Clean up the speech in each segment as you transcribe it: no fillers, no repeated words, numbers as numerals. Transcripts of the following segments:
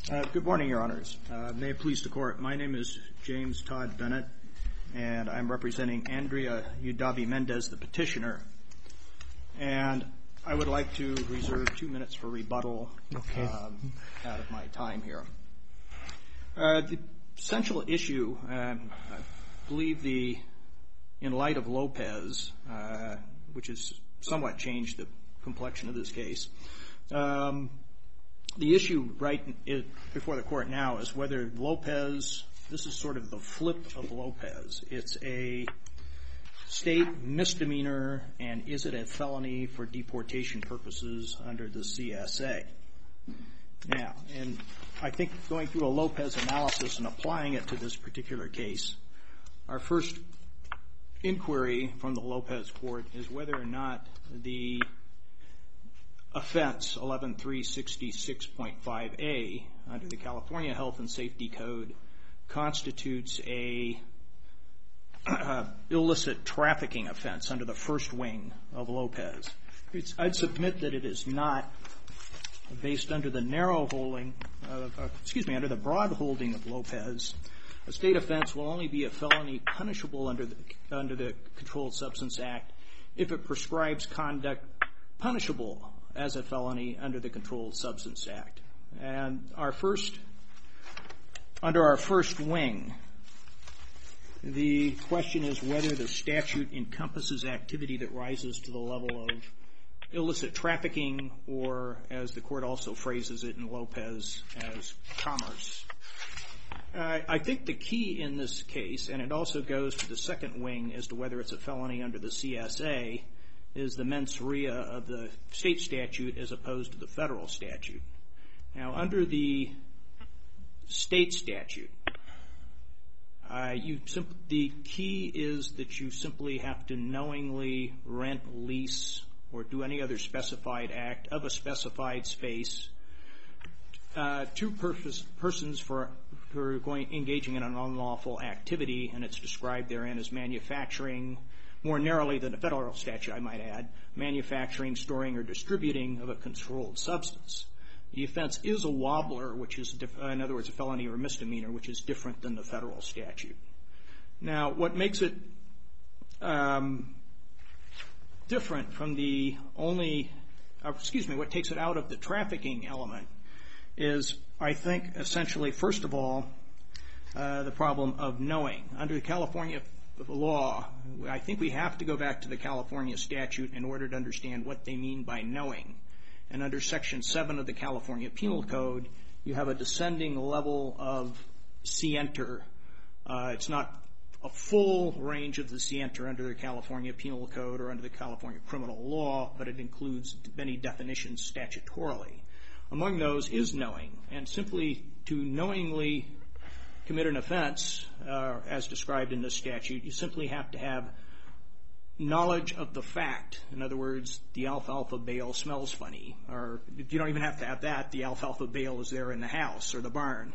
Good morning, Your Honors. May it please the Court, my name is James Todd Bennett, and I'm representing Andrea Udavi-Mendez, the petitioner. And I would like to reserve 2 minutes for rebuttal out of my time here. The essential issue, I believe in light of Lopez, which has somewhat changed the complexion of this case, the issue before the Court now is whether Lopez, this is sort of the flip of Lopez. It's a state misdemeanor, and is it a felony for deportation purposes under the CSA? Now, and I think going through a Lopez analysis and applying it to this particular case, our first inquiry from the Lopez Court is whether or not the offense 11366.5a under the California Health and Safety Code constitutes a illicit trafficking offense under the first wing of Lopez. I'd submit that it is not, based under the narrow holding under the broad holding of Lopez. A state offense will only be a felony punishable under the Controlled Substance Act if it prescribes conduct punishable as a felony under the Controlled Substance Act. And under our first wing, the question is whether the statute encompasses activity that rises to the level of illicit trafficking, or, as the Court also phrases it in Lopez, as commerce. I think the key in this case, and it also goes to the second wing as to whether it's a felony under the CSA, is the mens rea of the state statute as opposed to the federal statute. Now, under the state statute, the key is that you simply have to knowingly rent, lease, or do any other specified act of a specified space to persons who are engaging in an unlawful activity, and it's described therein as manufacturing, more narrowly than the federal statute, I might add, manufacturing, storing, or distributing of a controlled substance. The offense is a wobbler, which is, in other words, a felony or misdemeanor, which is different than the federal statute. Now, what makes it different from what takes it out of the trafficking element is, I think, essentially, first of all, the problem of knowing. Under the California law, I think we have to go back to the California statute in order to understand what they mean by knowing. And under Section 7 of the California Penal Code, you have a descending level of scienter. It's not a full range of the scienter under the California Penal Code or under the California criminal law, but it includes many definitions statutorily. Among those is knowing, and simply to knowingly commit an offense, as described in the statute, you simply have to have knowledge of the fact. In other words, the alfalfa bale smells funny, or you don't even have to have that. The alfalfa bale is there in the house or the barn.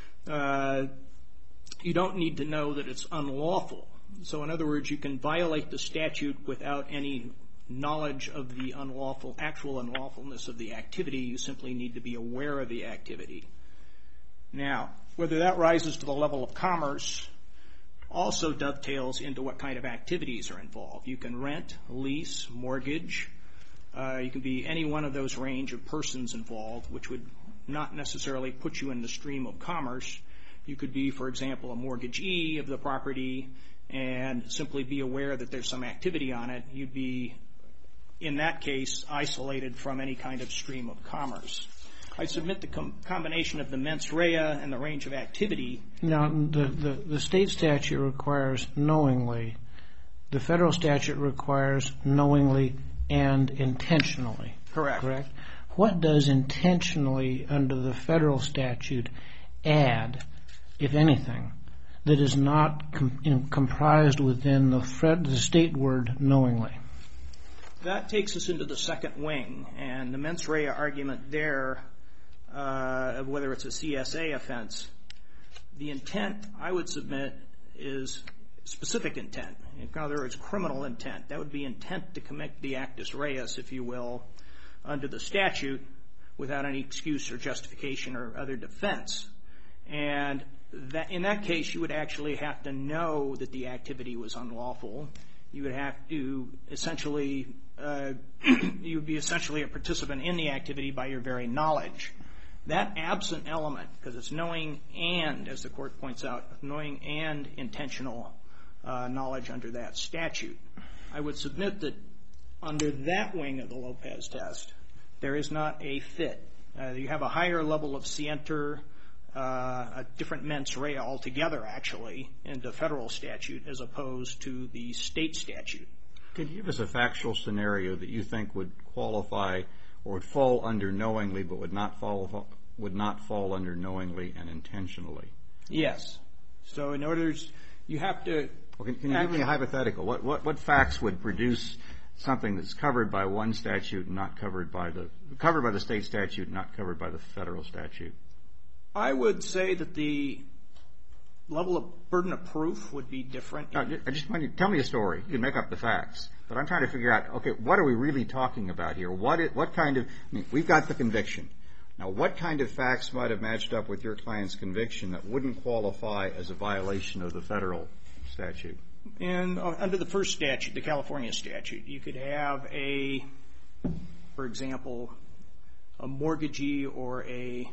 You don't need to know that it's unlawful. So in other words, you can violate the statute without any knowledge of the actual unlawfulness of the activity. You simply need to be aware of the activity. Now, whether that rises to the level of commerce also dovetails into what kind of activities are involved. You can rent, lease, mortgage. You can be any one of those range of persons involved, which would not necessarily put you in the stream of commerce. You could be, for example, a mortgagee of the property and simply be aware that there's some activity on it. You'd be, in that case, isolated from any kind of stream of commerce. I submit the combination of the mens rea and the range of activity. Now, the state statute requires knowingly. The federal statute requires knowingly and intentionally. Correct. What does intentionally under the federal statute add, if anything, that is not comprised within the state word knowingly? That takes us into the second wing, and the mens rea argument there, of whether it's a CSA offense, the intent, I would submit, is specific intent. In other words, criminal intent. That would be intent to commit the actus reus, if you will, under the statute, without any excuse or justification or other defense. And in that case, you would actually have to know that the activity was unlawful. You would have to essentially, you would be essentially a participant in the activity by your very knowledge. That absent element, because it's knowing and, as the Court points out, knowing and intentional knowledge under that statute. I would submit that under that wing of the Lopez test, there is not a fit. You have a higher level of scienter, a different mens rea altogether, actually, in the federal statute as opposed to the state statute. Could you give us a factual scenario that you think would qualify or would fall under knowingly but would not fall under knowingly and intentionally? Yes. So in order, you have to... Well, can you give me a hypothetical? What facts would produce something that's covered by one statute and not covered by the state statute, not covered by the federal statute? I would say that the level of burden of proof would be different. I just want you to tell me a story. You can make up the facts. But I'm trying to figure out, okay, what are we really talking about here? What kind of, I mean, we've got the conviction. Now, what kind of facts might have matched up with your client's conviction that wouldn't qualify as a violation of the federal statute? And under the first statute, the California statute, you could have for example, a mortgagee or a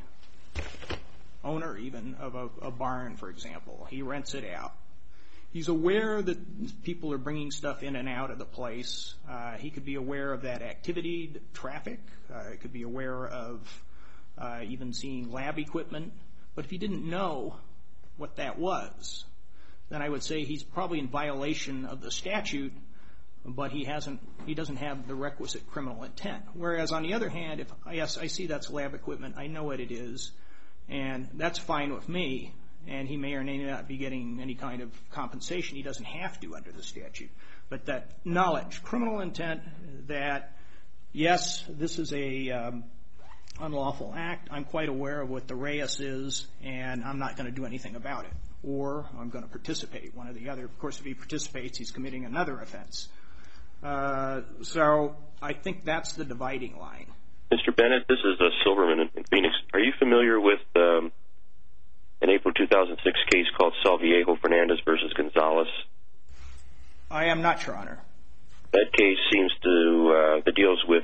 owner even of a barn, for example. He rents it out. He's aware that people are bringing stuff in and out of the place. He could be aware of that activity, traffic. He could be aware of even seeing lab equipment. But if he didn't know what that was, then I would say he's probably in violation of the statute, but he doesn't have the requisite criminal intent. Whereas on the other hand, if yes, I see that's lab equipment, I know what it is, and that's fine with me, and he may or may not be getting any kind of compensation. He doesn't have to under the statute. But that knowledge, criminal intent, that yes, this is a unlawful act. I'm quite aware of what the Reyes is, and I'm not going to do anything about it. Or I'm going to participate, one or the other. Of course, if he participates, he's committing another offense. So I think that's the dividing line. Mr. Bennett, this is Silverman in Phoenix. Are you familiar with an April 2006 case called Salviejo Fernandez versus Gonzalez? I am not, Your Honor. That case seems to that deals with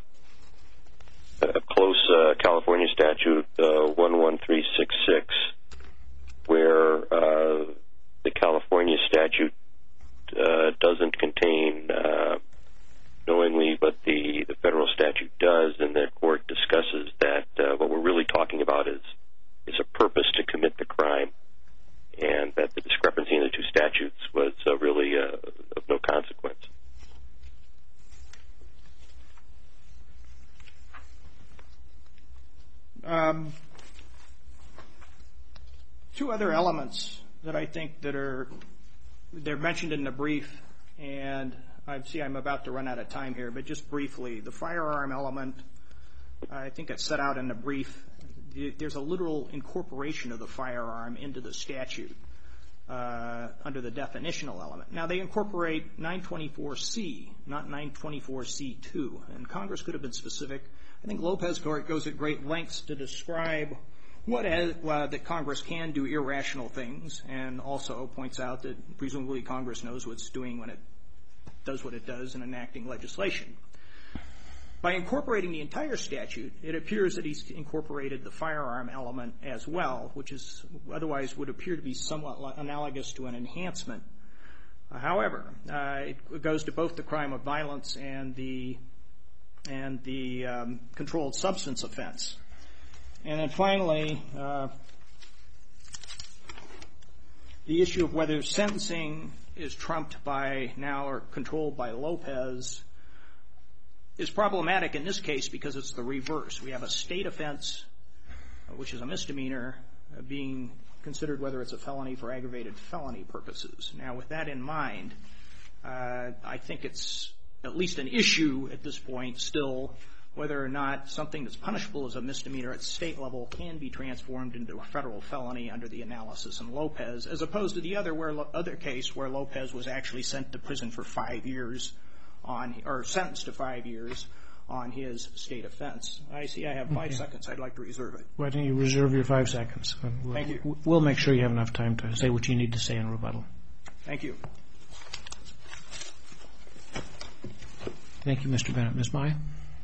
a close California statute, 11366, where the California statute doesn't contain knowingly, but the federal statute does, and the court discusses that what we're really talking about is a purpose to commit the crime, and that the discrepancy in the two statutes was really of no consequence. Two other elements that I think they're mentioned in the brief, and I see I'm about to run out of time here, but just briefly, the firearm element, I think it's set out in the brief. There's a literal incorporation of the firearm into the statute under the definitional element. Now, they incorporate 924C, not 924C2, and Congress could have been specific. I think Lopez Court goes at great lengths to describe that Congress can do irrational things, and also points out that presumably Congress knows what it's doing when it does what it does in enacting legislation. By incorporating the entire statute, it appears that he's incorporated the firearm element as well, which is otherwise would appear to be somewhat analogous to an enhancement. However, it goes to both the crime of violence and the controlled substance offense. And then finally, the issue of whether sentencing is trumped by now or controlled by Lopez is problematic in this case because it's the reverse. We have a state offense, which is a misdemeanor, being considered whether it's a felony for aggravated felony purposes. Now, with that in mind, I think it's at least an issue at this point still whether or not something that's punishable as a misdemeanor at state level can be transformed into a federal felony under the analysis in Lopez, as opposed to the other case where Lopez was actually sent to prison for 5 years or sentenced to 5 years on his state offense. I see I have 5 seconds. I'd like to reserve it. Why don't you reserve your 5 seconds? Thank you. We'll make sure you have enough time to say what you need to say in rebuttal. Thank you. Thank you, Mr. Bennett. Ms. Mai?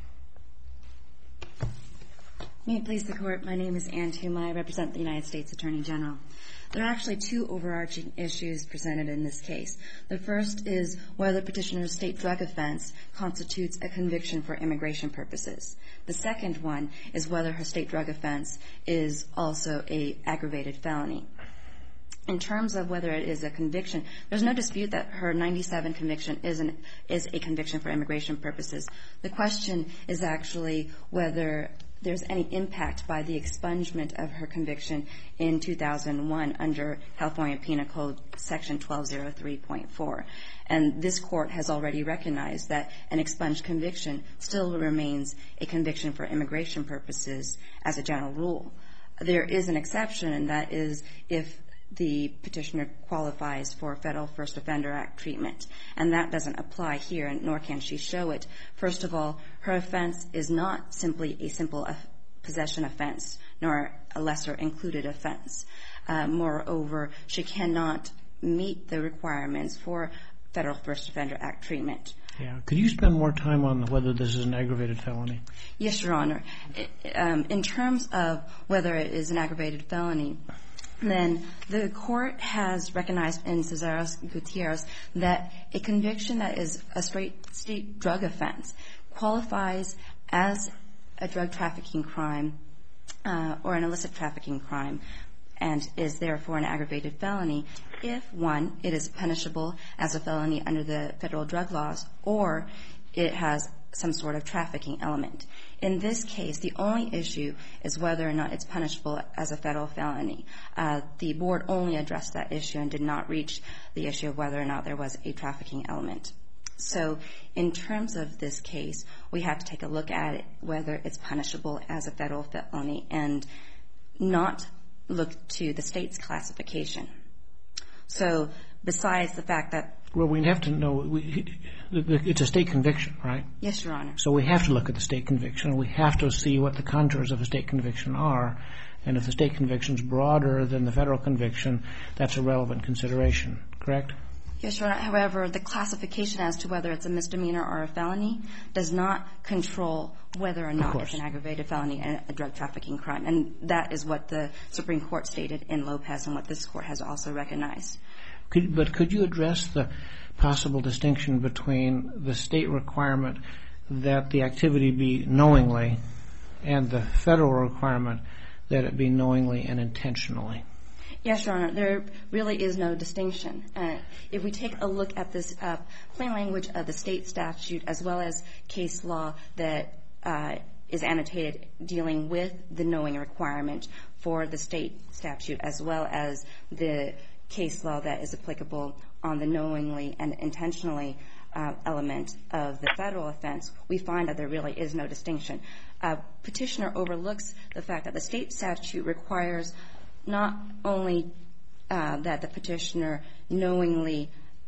May it please the Court, my name is Ann Toomey. I represent the United States Attorney General. There are actually 2 overarching issues presented in this case. The first is whether petitioner's state drug offense constitutes a conviction for immigration purposes. The second one is whether her state drug offense is also an aggravated felony. In terms of whether it is a conviction, there's no dispute that her 97 conviction is a conviction for immigration purposes. The question is actually whether there's any impact by the expungement of her conviction in 2001 under California Penal Code Section 1203.4. And this Court has already recognized that an expunged conviction still remains a conviction for immigration purposes as a general rule. There is an exception, and that is if the petitioner qualifies for Federal First Offender Act treatment. And that doesn't apply here, nor can she show it. First of all, her offense is not simply a simple possession offense, nor a lesser included offense. Moreover, she cannot meet the requirements for Federal First Offender Act treatment. Yeah. Could you spend more time on whether this is an aggravated felony? Yes, Your Honor. In terms of whether it is an aggravated felony, then the Court has recognized in Cesares-Gutierrez that a conviction that is a straight state drug offense qualifies as a drug trafficking crime or an illicit trafficking crime and is therefore an aggravated felony if, 1, it is punishable as a felony under the federal drug laws, or it has some sort of trafficking element. In this case, the only issue is whether or not it's punishable as a federal felony. The Board only addressed that issue and did not reach the issue of whether or not there was a trafficking element. So in terms of this case, we have to take a look at it, whether it's punishable as a federal felony, and not look to the state's classification. So besides the fact that... Well, we have to know, it's a state conviction, right? Yes, Your Honor. So we have to look at the state conviction. We have to see what the contours of a state conviction are. And if the state conviction is broader than the federal conviction, that's a relevant consideration, correct? Yes, Your Honor. However, the classification as to whether it's a misdemeanor or a felony does not control whether or not it's an aggravated felony and a drug trafficking crime. And that is what the Supreme Court stated in Lopez and what this Court has also recognized. But could you address the possible distinction between the state requirement that the activity be knowingly and the federal requirement that it be knowingly and intentionally? Yes, Your Honor. There really is no distinction. If we take a look at this plain language of the state statute as well as case law that is annotated dealing with the knowing requirement for the state statute as well as the case law that is applicable on the knowingly and intentionally element of the federal offense, we find that there really is no distinction. Petitioner overlooks the fact that the state statute requires not only that the petitioner knowingly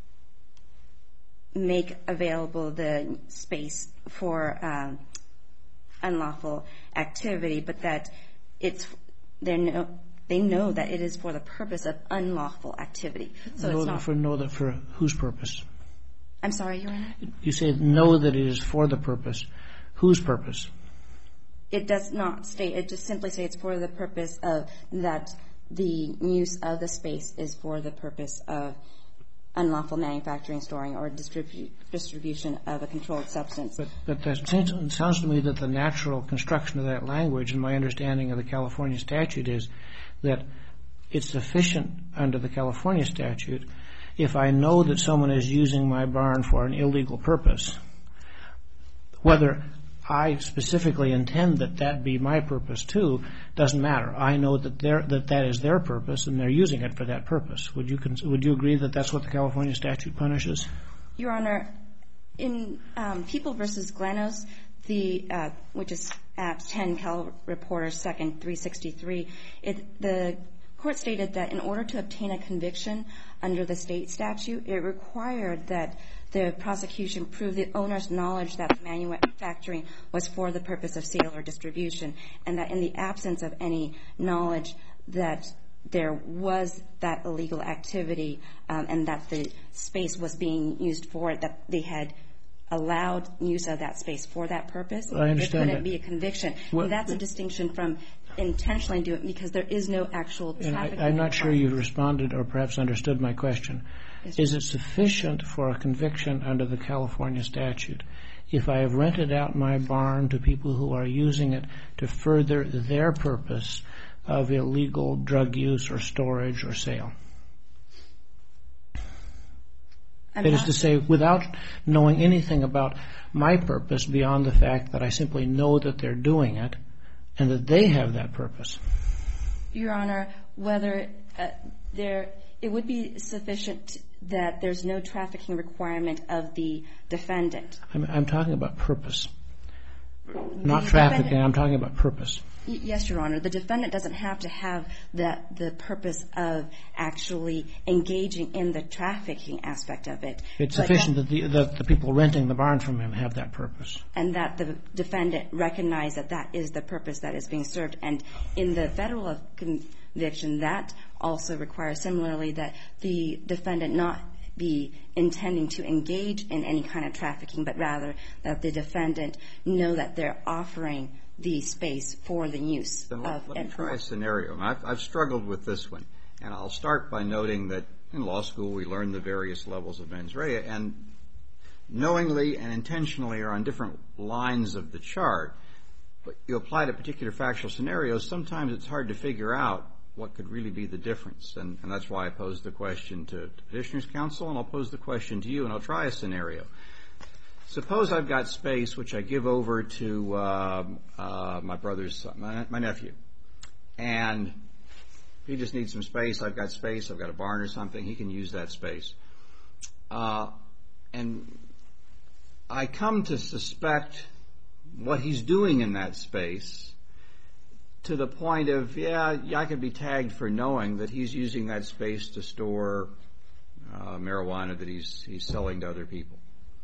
make available the space for unlawful activity, but that they know that it is for the purpose of unlawful activity. So it's not for whose purpose? I'm sorry, Your Honor? You say know that it is for the purpose. Whose purpose? It does not state. It just simply states for the purpose of that the use of the space is for the purpose of unlawful manufacturing, storing, or distribution of a controlled substance. But it sounds to me that the natural construction of that language, and my understanding of the California statute, is that it's sufficient under the California statute if I know that someone is using my barn for an illegal purpose. Whether I specifically intend that that be my purpose too doesn't matter. I know that that is their purpose and they're using it for that purpose. Would you agree that that's what the California statute punishes? Your Honor, in People v. Glanos, which is at 10 Cal Reporter 2nd 363, the court stated that in order to obtain a conviction under the state statute, it required that the prosecution prove the owner's knowledge that the manufacturing was for the purpose of sale or distribution, and that in the absence of any knowledge that there was that illegal activity and that the space was being used for it, that they had allowed use of that space for that purpose. I understand it couldn't be a conviction. Well, that's a distinction from intentionally doing it, because there is no actual trafficking. I'm not sure you responded or perhaps understood my question. Yes, is it sufficient for a conviction under the California statute if I have rented out my barn to people who are using it to further their purpose of illegal drug use or storage or sale? That is to say, without knowing anything about my purpose beyond the fact that I simply know that they're doing it and that they have that purpose. Your Honor, whether it would be sufficient that there's no trafficking requirement of the defendant. I'm talking about purpose. Not trafficking, I'm talking about purpose. Yes, Your Honor. The defendant doesn't have to have the purpose of actually engaging in the trafficking aspect of it. It's sufficient that the people renting the barn from him have that purpose. And that the defendant recognize that that is the purpose that is being served. And in the federal conviction, that also requires similarly that the defendant not be intending to engage in any kind of trafficking, but rather that the defendant know that they're offering the space for the use of. Let me try a scenario. I've struggled with this one, and I'll start by noting that in law school we learn the various levels of mens rea, and knowingly and intentionally are on different lines of the chart. But you apply to particular factual scenarios, sometimes it's hard to figure out what could really be the difference. And that's why I posed the question to Petitioner's Counsel, and I'll pose the question to you, and I'll try a scenario. Suppose I've got space which I give over to my brother's son, my nephew, and he just needs some space. I've got space. I've got a barn or something. He can use that space. And I come to suspect what he's doing in that space to the point of, I could be tagged for knowing that he's using that space to store marijuana that he's selling to other people.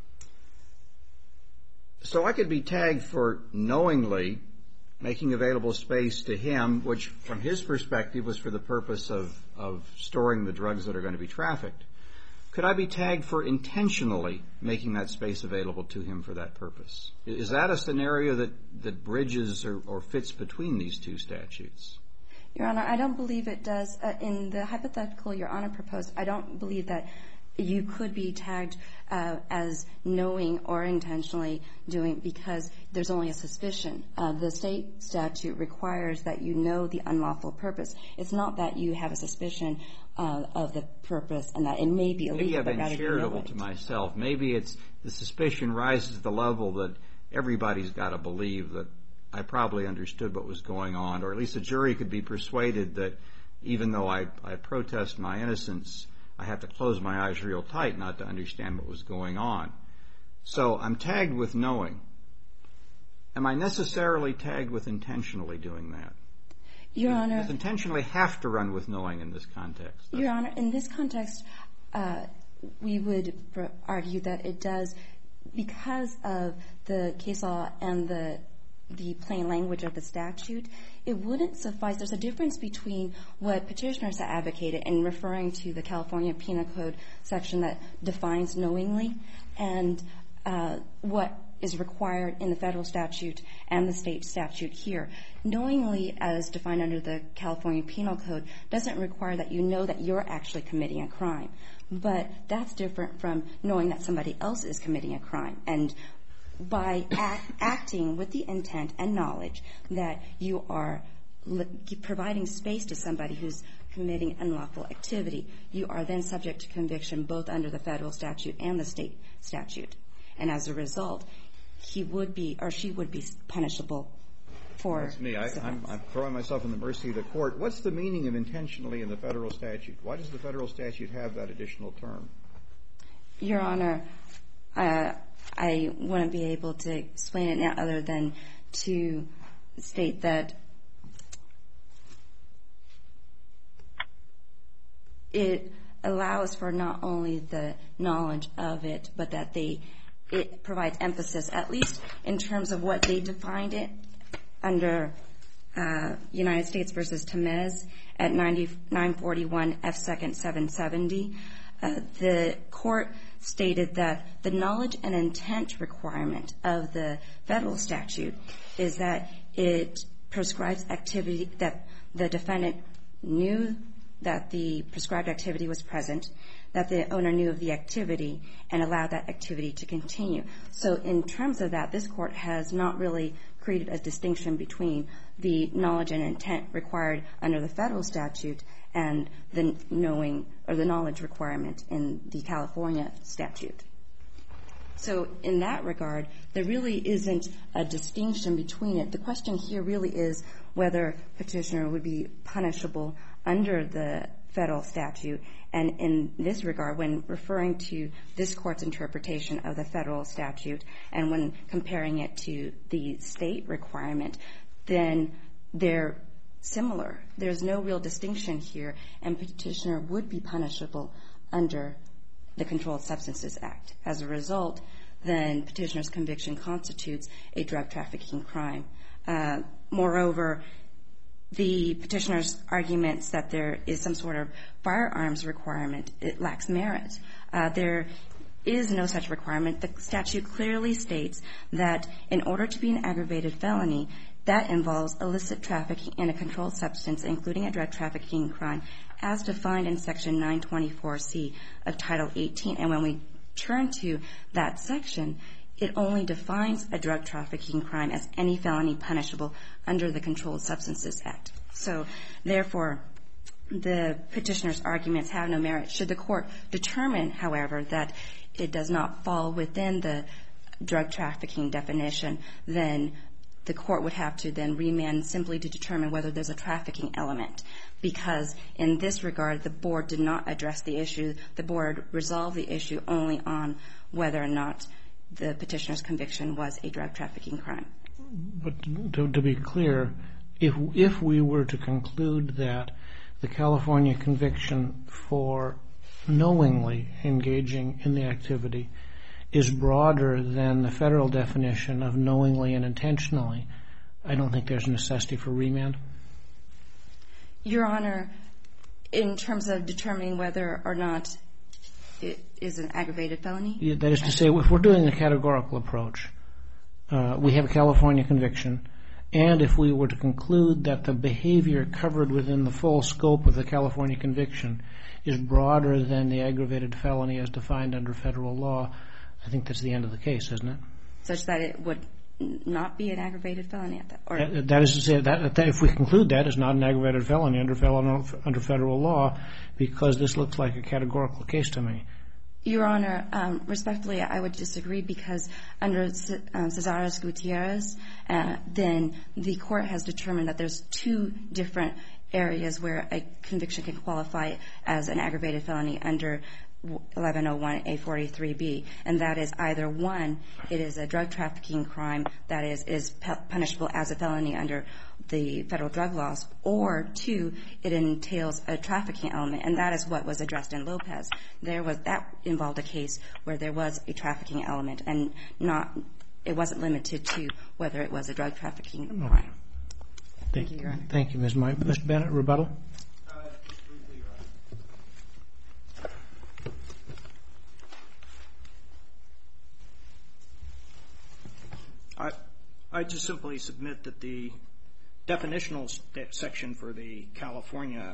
So I could be tagged for knowingly making available space to him, which from his perspective was for the purpose of storing the drugs that are going to be trafficked. Could I be tagged for intentionally making that space available to him for that purpose? Is that a scenario that bridges or fits between these two statutes? Your Honor, I don't believe it does. In the hypothetical Your Honor proposed, I don't believe that you could be tagged as knowing or intentionally doing, because there's only a suspicion. The state statute requires that you know the unlawful purpose. It's not that you have a suspicion of the purpose and that it may be illegal, but rather you know it. Maybe I've been charitable to myself. Maybe it's the suspicion rises to the level that everybody's got to believe that I probably understood what was going on, or at least a jury could be persuaded that even though I protest my innocence, I have to close my eyes real tight not to understand what was going on. So I'm tagged with knowing. Am I necessarily tagged with intentionally doing that? Your Honor, does intentionally have to run with knowing in this context? Your Honor, in this context, we would argue that it does, because of the case law and the plain language of the statute. It wouldn't suffice. There's a difference between what petitioners have advocated in referring to the California Penal Code section that defines knowingly and what is required in the federal statute and the state statute here. Knowingly, as defined under the California Penal Code, doesn't require that you know that you're actually committing a crime. But that's different from knowing that somebody else is committing a crime. And by acting with the intent and knowledge that you are providing space to somebody who's committing unlawful activity, you are then subject to conviction both under the federal statute and the state statute. And as a result, he would be or she would be punishable for. That's me. I'm throwing myself in the mercy of the court. What's the meaning of intentionally in the federal statute? Why does the federal statute have that additional term? Your Honor, I wouldn't be able to explain it now other than to state that it allows for not only the knowledge of it, but that it provides emphasis, at least in terms of what they defined it under United States versus Tamez at 941 F. 2nd 770. The court stated that the knowledge and intent requirement of the federal statute is that it prescribes activity that the defendant knew that the prescribed activity was present, that the owner knew of the activity, and allowed that activity to continue. So in terms of that, this court has not really created a distinction between the knowledge and intent required under the federal statute and the knowing or the knowledge requirement in the California statute. So in that regard, there really isn't a distinction between it. The question here really is whether petitioner would be punishable under the federal statute. And in this regard, when referring to this court's interpretation of the federal statute and when comparing it to the state requirement, then they're similar. There's no real distinction here, and petitioner would be punishable under the Controlled Substances Act. As a result, then petitioner's conviction constitutes a drug trafficking crime. Moreover, the petitioner's arguments that there is some sort of firearms requirement, it lacks merit. There is no such requirement. The statute clearly states that in order to be an aggravated felony, that involves illicit trafficking in a controlled substance, including a drug trafficking crime, as defined in Section 924C of Title 18. And when we turn to that section, it only defines a drug trafficking crime as any felony punishable under the Controlled Substances Act. So, therefore, the petitioner's arguments have no merit. Should the court determine, however, that it does not fall within the drug trafficking definition, then the court would have to then remand simply to determine whether there's a trafficking element. Because in this regard, the board did not address the issue. The board resolved the issue only on whether or not the petitioner's conviction was a drug trafficking crime. But to be clear, if we were to conclude that the California conviction for knowingly engaging in the activity is broader than the federal definition of knowingly and intentionally, I don't think there's a necessity for remand. Your Honor, in terms of determining whether or not it is an aggravated felony? That is to say, if we're doing a categorical approach, we have a California conviction, and if we were to conclude that the behavior covered within the full scope of the California conviction is broader than the aggravated felony as defined under federal law, I think that's the end of the case, isn't it? Such that it would not be an aggravated felony at that point? That is to say, that if we conclude that it's not an aggravated felony under federal law, because this looks like a categorical case to me. Your Honor, respectfully, I would disagree, because under Cesares-Gutierrez, then the court has determined that there's two different areas where a conviction can qualify as an aggravated felony under 1101A43B, and that is either one, it is a drug trafficking crime that is punishable as a felony under the federal drug laws, or two, it entails a trafficking element, and that is what was addressed in Lopez. That involved a case where there was a trafficking element, and it wasn't limited to whether it was a drug trafficking crime. Thank you, Your Honor. Thank you, Ms. Mike. Mr. Bennett, rebuttal? I just simply submit that the definitional section for the California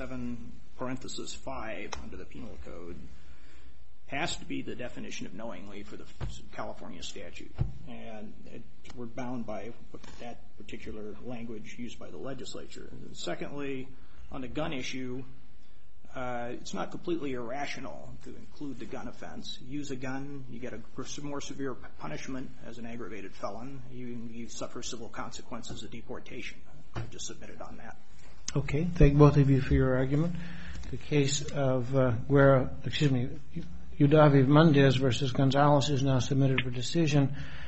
7(5) under the Penal Code has to be the definition of knowingly for the California statute, and we're bound by that particular language used by the legislature. And secondly, on the gun issue, it's not completely irrational to include the gun offense. You use a gun, you get a more severe punishment as an aggravated felon. You suffer civil consequences of deportation. I just submitted on that. Okay. Thank both of you for your argument. The case of Udavi Mendez versus Gonzalez is now submitted for decision.